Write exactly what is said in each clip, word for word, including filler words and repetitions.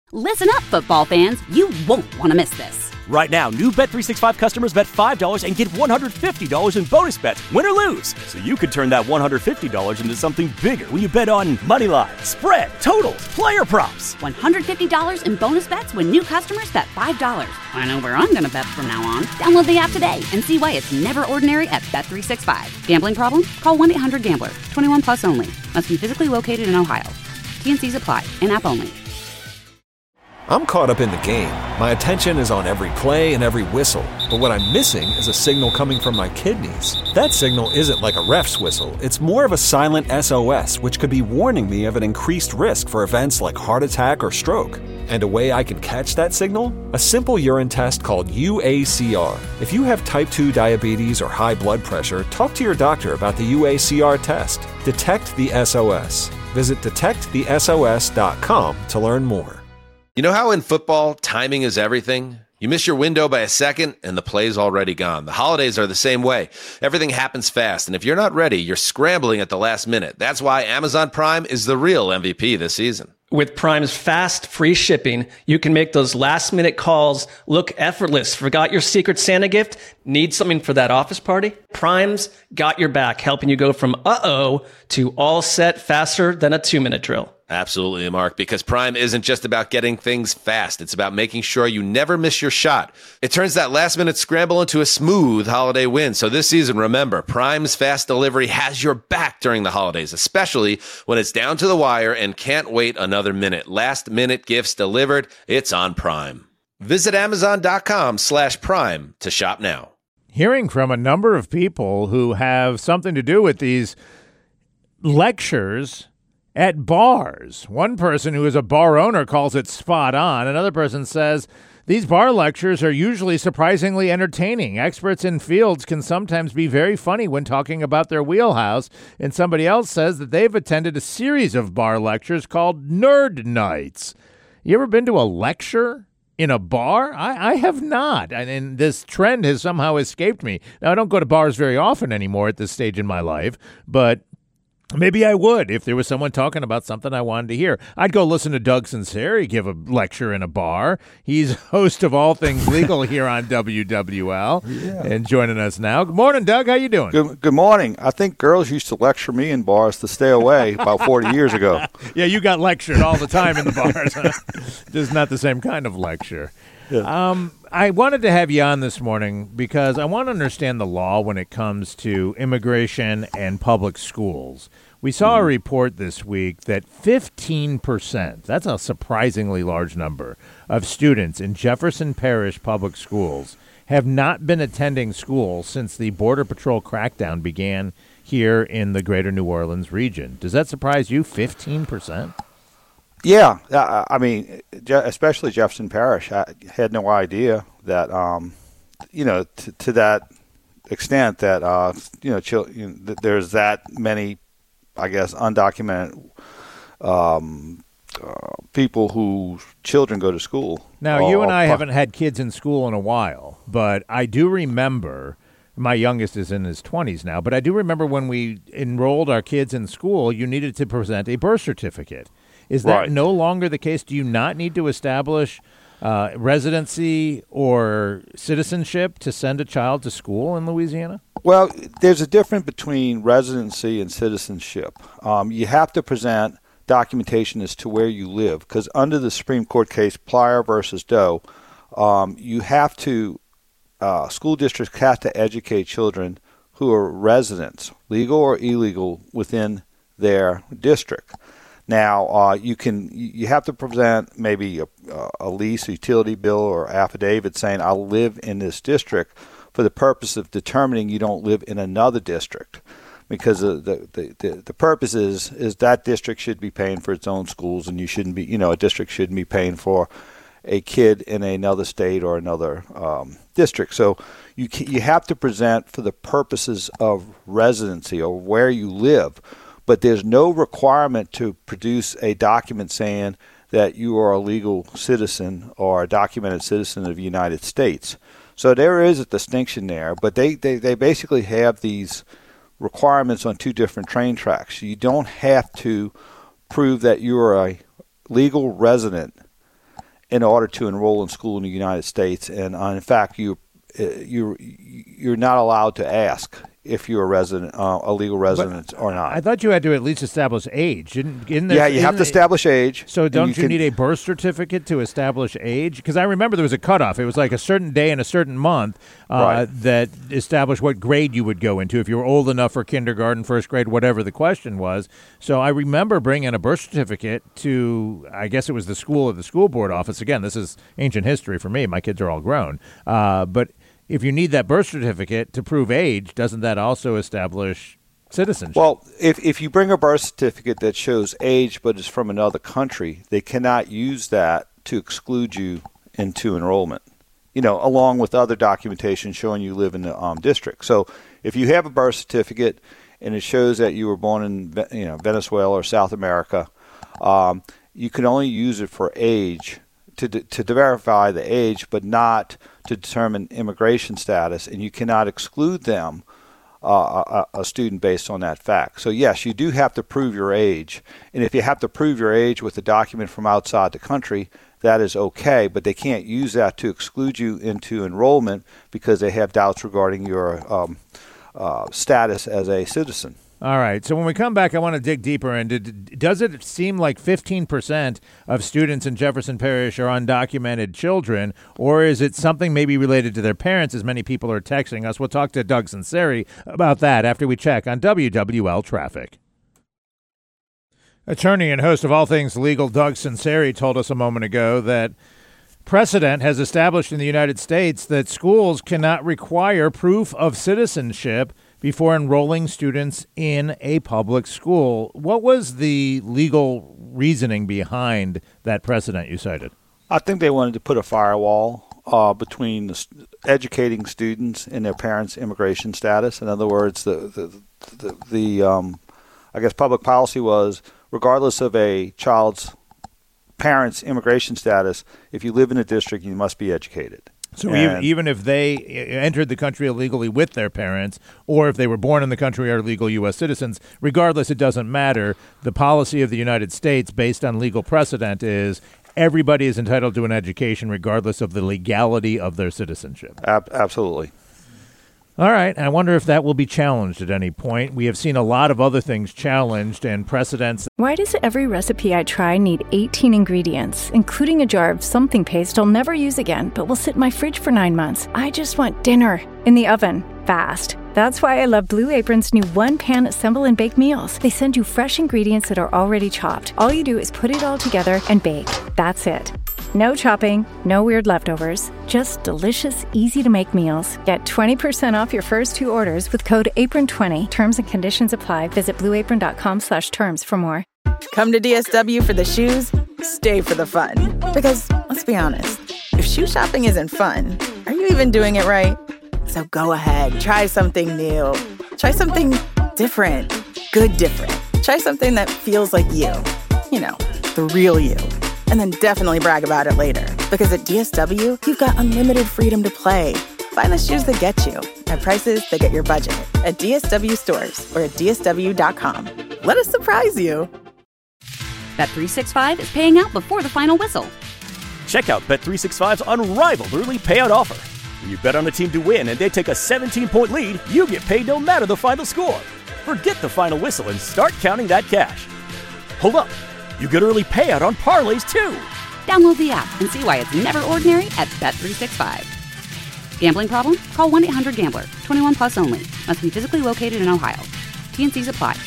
Listen up, football fans. You won't want to miss this. Right now, new Bet three sixty-five customers bet five dollars and get one hundred fifty dollars in bonus bets, win or lose. So you could turn that one hundred fifty dollars into something bigger when you bet on money line, spread, totals, player props. one hundred fifty dollars in bonus bets when new customers bet five dollars. I know where I'm going to bet from now on. Download the app today and see why it's never ordinary at Bet three sixty-five. Gambling problem? Call one eight hundred gambler. twenty-one plus only. Must be physically located in Ohio. T N Cs apply. In-app only. I'm caught up in the game. My attention is on every play and every whistle. But what I'm missing is a signal coming from my kidneys. That signal isn't like a ref's whistle. It's more of a silent S O S, which could be warning me of an increased risk for events like heart attack or stroke. And a way I can catch that signal? A simple urine test called U A C R. If you have type two diabetes or high blood pressure, talk to your doctor about the U A C R test. Detect the S O S. Visit detect the S O S dot com to learn more. You know how in football, timing is everything? You miss your window by a second, and the play's already gone. The holidays are the same way. Everything happens fast, and if you're not ready, you're scrambling at the last minute. That's why Amazon Prime is the real M V P this season. With Prime's fast, free shipping, you can make those last-minute calls look effortless. Forgot your Secret Santa gift? Need something for that office party? Prime's got your back, helping you go from uh-oh to all set faster than a two-minute drill. Absolutely, Mark, because Prime isn't just about getting things fast. It's about making sure you never miss your shot. It turns that last-minute scramble into a smooth holiday win. So this season, remember, Prime's fast delivery has your back during the holidays, especially when it's down to the wire and can't wait another minute. Last-minute gifts delivered. It's on Prime. Visit Amazon.com slash Prime to shop now. Hearing from a number of people who have something to do with these lectures at bars. One person who is a bar owner calls it spot on. Another person says these bar lectures are usually surprisingly entertaining. Experts in fields can sometimes be very funny when talking about their wheelhouse. And somebody else says that they've attended a series of bar lectures called Nerd Nights. You ever been to a lecture in a bar? I, I have not. And, and this trend has somehow escaped me. Now, I don't go to bars very often anymore at this stage in my life, but maybe I would if there was someone talking about something I wanted to hear. I'd go listen to Doug Sinceri give a lecture in a bar. He's host of All Things Legal here on W W L yeah. and joining us now. Good morning, Doug. How you doing? Good, good morning. I think girls used to lecture me in bars to stay away about forty years ago. Yeah, you got lectured all the time in the bars. Huh? Just not the same kind of lecture. Yeah. Um, I wanted to have you on this morning because I want to understand the law when it comes to immigration and public schools. We saw a report this week that fifteen percent, that's a surprisingly large number, of students in Jefferson Parish public schools have not been attending school since the Border Patrol crackdown began here in the greater New Orleans region. Does that surprise you, fifteen percent? Yeah, uh, I mean, especially Jefferson Parish. I had no idea that, um, you know, t- to that extent that, uh, you know, chil- you know th- there's that many, I guess, undocumented um, uh, people whose children go to school. Now, you and I haven't had kids in school in a while, but I do remember, my youngest is in his twenties now, but I do remember when we enrolled our kids in school, you needed to present a birth certificate. Is that right. no longer the case? Do you not need to establish uh, residency or citizenship to send a child to school in Louisiana? Well, there's a difference between residency and citizenship. Um, you have to present documentation as to where you live, because under the Supreme Court case Plyer versus Doe, um, you have to, uh, school districts have to educate children who are residents, legal or illegal, within their district. Now, uh, you can you have to present maybe a, a lease, a utility bill, or affidavit saying I live in this district for the purpose of determining you don't live in another district, because the the, the, the purpose is, is that district should be paying for its own schools, and you shouldn't be, you know, a district shouldn't be paying for a kid in another state or another um, district. So you you have to present for the purposes of residency or where you live. But there's no requirement to produce a document saying that you are a legal citizen or a documented citizen of the United States. So there is a distinction there, but they, they, they basically have these requirements on two different train tracks. You don't have to prove that you are a legal resident in order to enroll in school in the United States. And uh, in fact, you you you're not allowed to ask if you're a resident, uh, a legal resident but or not. I thought you had to at least establish age. Didn't, in yeah, you have to establish age. So don't you, you can, need a birth certificate to establish age? Because I remember there was a cutoff. It was like a certain day and a certain month uh, right. that established what grade you would go into if you were old enough for kindergarten, first grade, whatever the question was. So I remember bringing a birth certificate to, I guess it was the school or the school board office. Again, this is ancient history for me. My kids are all grown. Uh, but if you need that birth certificate to prove age, doesn't that also establish citizenship? Well, if if you bring a birth certificate that shows age but is from another country, they cannot use that to exclude you into enrollment, you know, along with other documentation showing you live in the um, district. So if you have a birth certificate and it shows that you were born in, you know, Venezuela or South America, um, you can only use it for age, to to verify the age, but not to determine immigration status, and you cannot exclude them, uh, a, a student, based on that fact. So yes, you do have to prove your age, and if you have to prove your age with a document from outside the country, that is okay, but they can't use that to exclude you into enrollment because they have doubts regarding your um, uh, status as a citizen. All right. So when we come back, I want to dig deeper into, does it seem like fifteen percent of students in Jefferson Parish are undocumented children, or is it something maybe related to their parents, as many people are texting us? We'll talk to Doug Sunseri about that after we check on W W L Traffic. Attorney and host of All Things Legal, Doug Sunseri, told us a moment ago that precedent has established in the United States that schools cannot require proof of citizenship before enrolling students in a public school. What was the legal reasoning behind that precedent you cited? I think they wanted to put a firewall uh, between the st- educating students and their parents' immigration status. In other words, the the, the, the um, I guess public policy was, regardless of a child's parents' immigration status, if you live in a district, you must be educated. So even, even if they entered the country illegally with their parents, or if they were born in the country or legal U S citizens, regardless, it doesn't matter. The policy of the United States, based on legal precedent, is everybody is entitled to an education regardless of the legality of their citizenship. Ab- absolutely. All right. I wonder if that will be challenged at any point. We have seen a lot of other things challenged and precedents. Why does every recipe I try need eighteen ingredients, including a jar of something paste I'll never use again, but will sit in my fridge for nine months? I just want dinner in the oven, fast. That's why I love Blue Apron's new one-pan assemble and bake meals. They send you fresh ingredients that are already chopped. All you do is put it all together and bake. That's it. No chopping, no weird leftovers, just delicious, easy-to-make meals. Get twenty percent off your first two orders with code apron twenty. Terms and conditions apply. Visit blueapron.com slash terms for more. Come to D S W for the shoes, stay for the fun. Because, let's be honest, if shoe shopping isn't fun, are you even doing it right? So go ahead, try something new. Try something different. Good different. Try something that feels like you. You know, the real you. And then definitely brag about it later. Because at D S W, you've got unlimited freedom to play. Find the shoes that get you at prices that get your budget at D S W stores or at D S W dot com. Let us surprise you. Bet three sixty-five is paying out before the final whistle. Check out Bet three sixty-five's unrivaled early payout offer. When you bet on a team to win and they take a seventeen-point lead, you get paid no matter the final score. Forget the final whistle and start counting that cash. Hold up. You get early payout on parlays, too. Download the app and see why it's never ordinary at Bet three sixty-five. Gambling problem? Call one eight hundred gambler. twenty-one plus only. Must be physically located in Ohio. T and C's apply.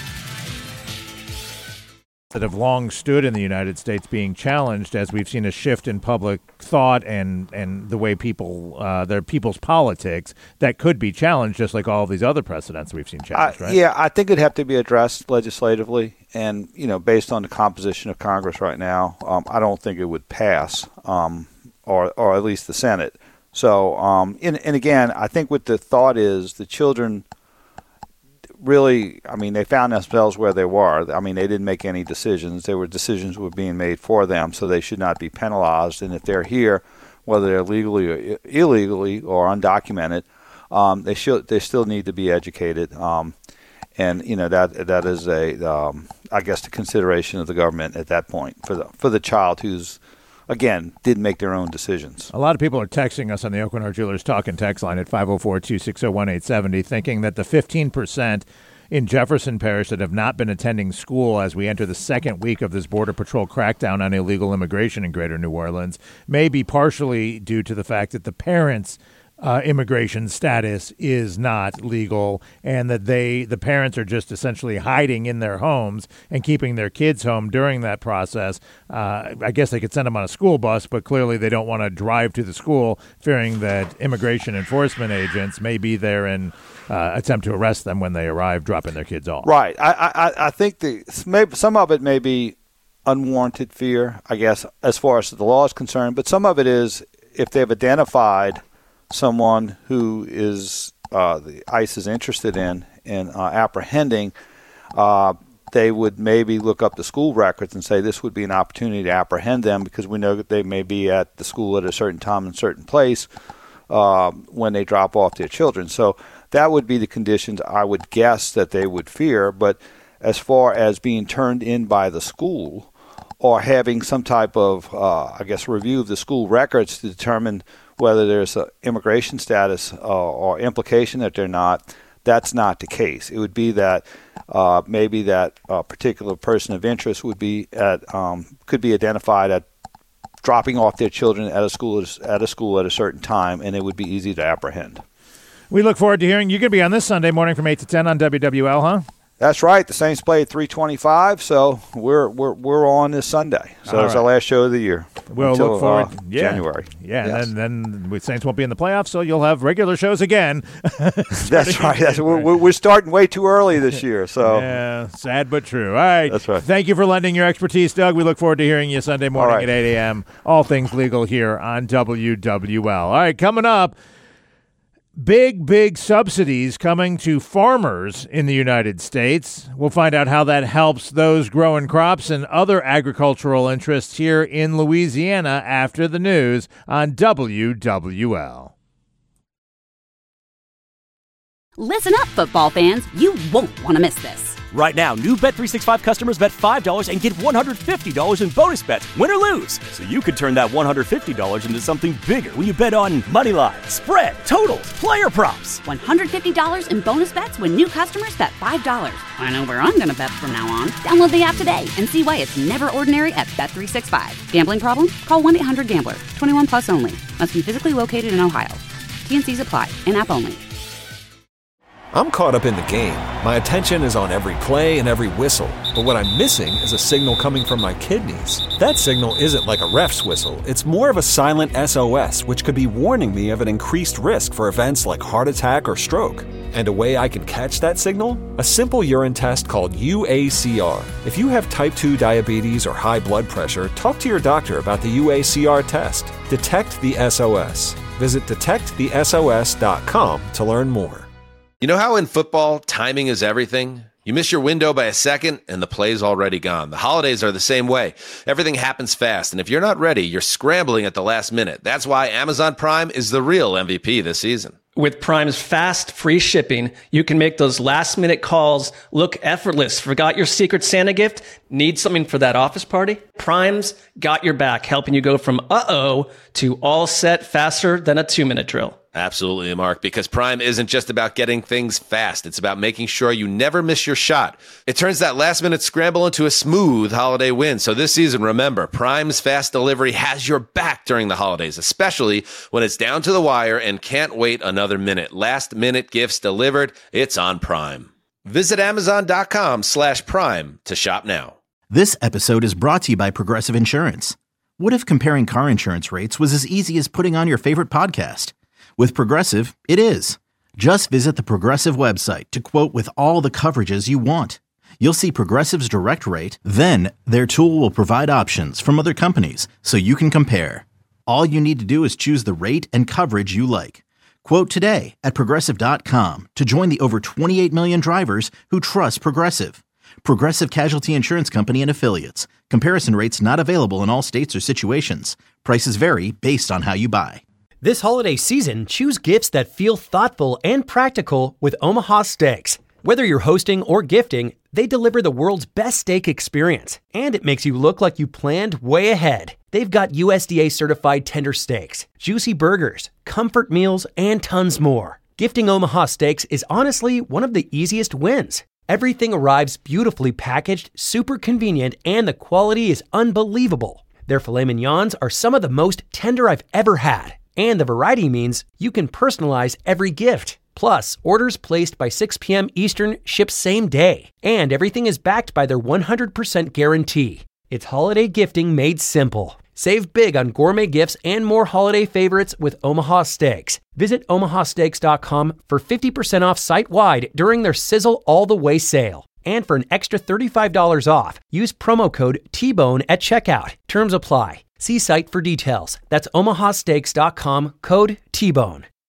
That have long stood in the United States being challenged as we've seen a shift in public thought and, and the way people, uh, their people's politics, that could be challenged just like all of these other precedents we've seen challenged, uh, right? Yeah, I think it'd have to be addressed legislatively. And, you know, based on the composition of Congress right now, um, I don't think it would pass, um, or or at least the Senate. So, um, and, and again, I think what the thought is the children really, I mean, they found themselves where they were. I mean, they didn't make any decisions. There were decisions were being made for them, so they should not be penalized. And if they're here, whether they're legally or illegally or undocumented, um, they should they still need to be educated. Um, and you know that that is a, um, I guess, the consideration of the government at that point for the for the child who's again, didn't make their own decisions. A lot of people are texting us on the Oakenhart Jewelers Talk and Text line at five oh four, two six oh, one eight seven oh, thinking that the fifteen percent in Jefferson Parish that have not been attending school as we enter the second week of this Border Patrol crackdown on illegal immigration in Greater New Orleans may be partially due to the fact that the parents' uh, immigration status is not legal, and that they, the parents, are just essentially hiding in their homes and keeping their kids home during that process. Uh, I guess they could send them on a school bus, but clearly they don't want to drive to the school, fearing that immigration enforcement agents may be there and uh, attempt to arrest them when they arrive, dropping their kids off. Right. I I, I think the maybe some of it may be unwarranted fear, I guess, as far as the law is concerned, but some of it is if they've identified someone who is uh, the ICE is interested in in uh, apprehending, uh, they would maybe look up the school records and say this would be an opportunity to apprehend them because we know that they may be at the school at a certain time in a certain place uh, when they drop off their children. So that would be the conditions I would guess that they would fear. But as far as being turned in by the school or having some type of, uh, I guess, review of the school records to determine whether there's an immigration status uh, or implication that they're not, that's not the case. It would be that uh, maybe that uh, particular person of interest would be at um, could be identified at dropping off their children at a school at a school at a certain time, and it would be easy to apprehend. We look forward to hearing you're going to be on this Sunday morning from eight to ten on W W L, huh? That's right. The Saints play at three twenty-five, so we're we're we're on this Sunday. So All it's right. our last show of the year. We'll until, look forward. Uh, yeah. January. Yeah, Yes. and then, then the Saints won't be in the playoffs, so you'll have regular shows again. That's right. That's, we're, we're starting way too early this year. So yeah, sad but true. All right. That's right. Thank you for lending your expertise, Doug. We look forward to hearing you Sunday morning right. at eight a.m. All things legal here on W W L. All right, coming up. Big, big subsidies coming to farmers in the United States. We'll find out how that helps those growing crops and other agricultural interests here in Louisiana after the news on W W L. Listen up, football fans. You won't want to miss this. Right now, new Bet three sixty-five customers bet five dollars and get one hundred fifty dollars in bonus bets, win or lose. So you could turn that one hundred fifty dollars into something bigger when you bet on money line, spread, totals, player props. one hundred fifty dollars in bonus bets when new customers bet five dollars. I know where I'm going to bet from now on. Download the app today and see why it's never ordinary at Bet three sixty-five. Gambling problem? Call one eight hundred gambler. twenty-one plus only. Must be physically located in Ohio. T and C's apply. In-app only. I'm caught up in the game. My attention is on every play and every whistle. But what I'm missing is a signal coming from my kidneys. That signal isn't like a ref's whistle. It's more of a silent S O S, which could be warning me of an increased risk for events like heart attack or stroke. And a way I can catch that signal? A simple urine test called U A C R. If you have type two diabetes or high blood pressure, talk to your doctor about the U A C R test. Detect the S O S. Visit detect the S O S dot com to learn more. You know how in football, timing is everything? You miss your window by a second, and the play's already gone. The holidays are the same way. Everything happens fast, and if you're not ready, you're scrambling at the last minute. That's why Amazon Prime is the real M V P this season. With Prime's fast, free shipping, you can make those last-minute calls look effortless. Forgot your Secret Santa gift? Need something for that office party? Prime's got your back, helping you go from uh-oh to all set faster than a two-minute drill. Absolutely, Mark, because Prime isn't just about getting things fast. It's about making sure you never miss your shot. It turns that last-minute scramble into a smooth holiday win. So this season, remember, Prime's fast delivery has your back during the holidays, especially when it's down to the wire and can't wait another minute. Last-minute gifts delivered. It's on Prime. Visit Amazon.com slash Prime to shop now. This episode is brought to you by Progressive Insurance. What if comparing car insurance rates was as easy as putting on your favorite podcast? With Progressive, it is. Just visit the Progressive website to quote with all the coverages you want. You'll see Progressive's direct rate, then their tool will provide options from other companies so you can compare. All you need to do is choose the rate and coverage you like. Quote today at Progressive dot com to join the over twenty-eight million drivers who trust Progressive. Progressive Casualty Insurance Company and Affiliates. Comparison rates not available in all states or situations. Prices vary based on how you buy. This holiday season, choose gifts that feel thoughtful and practical with Omaha Steaks. Whether you're hosting or gifting, they deliver the world's best steak experience, and it makes you look like you planned way ahead. They've got U S D A-certified tender steaks, juicy burgers, comfort meals, and tons more. Gifting Omaha Steaks is honestly one of the easiest wins. Everything arrives beautifully packaged, super convenient, and the quality is unbelievable. Their filet mignons are some of the most tender I've ever had, and the variety means you can personalize every gift. Plus, orders placed by six p.m. Eastern ship same day, and everything is backed by their one hundred percent guarantee. It's holiday gifting made simple. Save big on gourmet gifts and more holiday favorites with Omaha Steaks. Visit omaha steaks dot com for fifty percent off site-wide during their Sizzle All the Way sale. And for an extra thirty-five dollars off, use promo code T bone at checkout. Terms apply. See site for details. That's omaha steaks dot com, code T bone.